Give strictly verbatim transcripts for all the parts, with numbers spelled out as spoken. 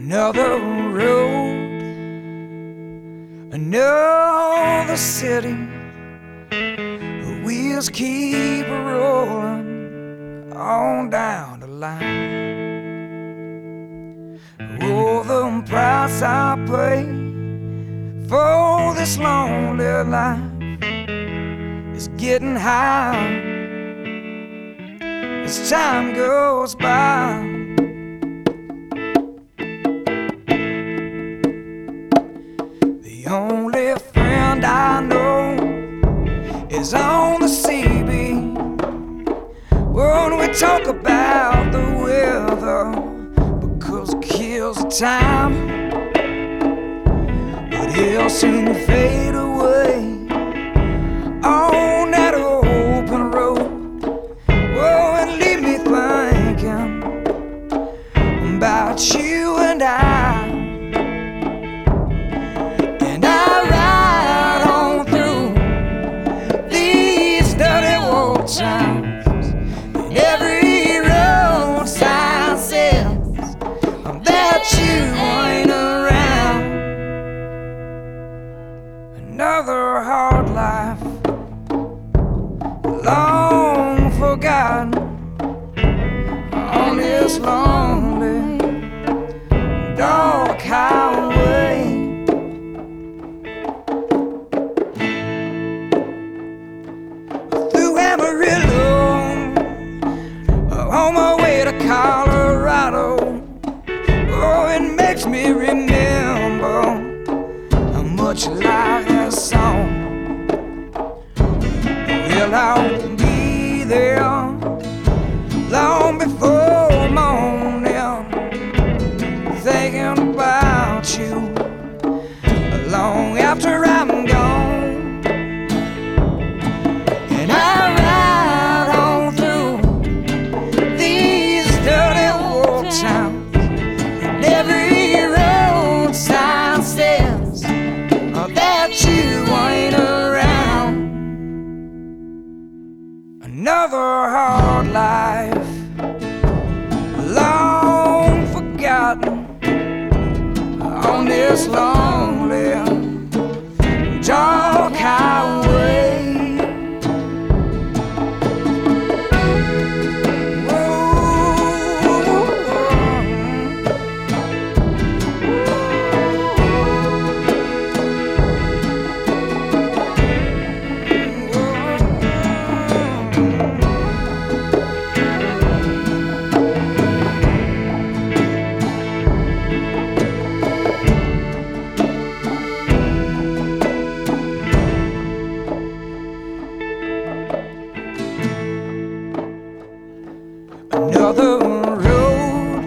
Another road, another city. The wheels keep rolling on down the line. Oh, the price I pay for this lonely life is getting high as time goes by. The only friend I know is on the C B when we talk about the weather, because it kills the time, but he'll soon fade away on that open road. Oh, and leave me thinking about you and I. Times. And every road sign says that you ain't around. Another hard life, long forgotten on this lonely, dark highway. On my way to Colorado, oh, it makes me remember how much you like that song. Well, I'll be there long before morning, thinking about you long after I'm gone. And I ride on through these dirty old towns, and every road sign says that you ain't around. Another hard life, long forgotten on this lonely, dark highway. Another road,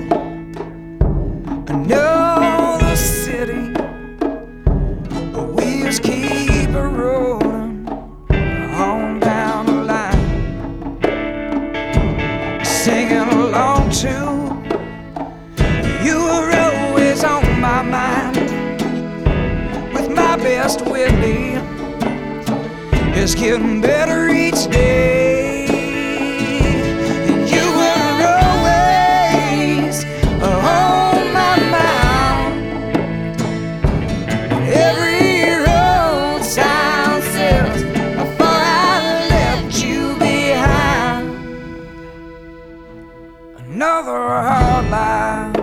another city. The wheels keep rolling on down the line, singing along to you were always on my mind. With my best with me, it's getting better each day. Another hard life,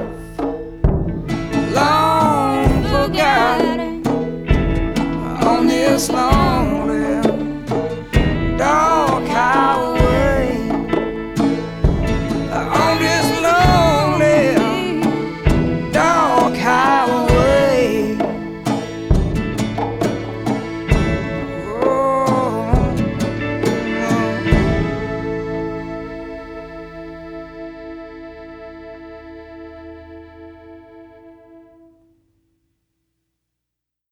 long forgotten on this long